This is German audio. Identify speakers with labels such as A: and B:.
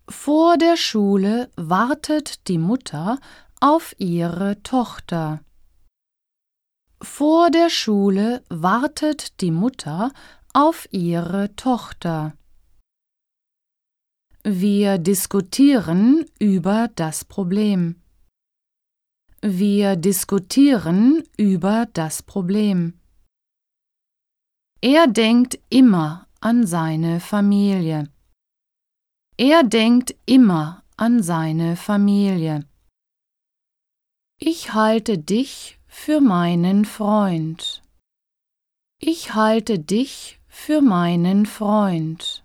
A: Vor der Schule wartet die Mutter auf ihre Tochter. Vor der Schule wartet die Mutter auf ihre Tochter. Wir diskutieren über das Problem. Wir diskutieren über das Problem. Er denkt immer an seine Familie. Er denkt immer an seine Familie. Ich halte dich für meinen Freund. Ich halte dich für meinen Freund.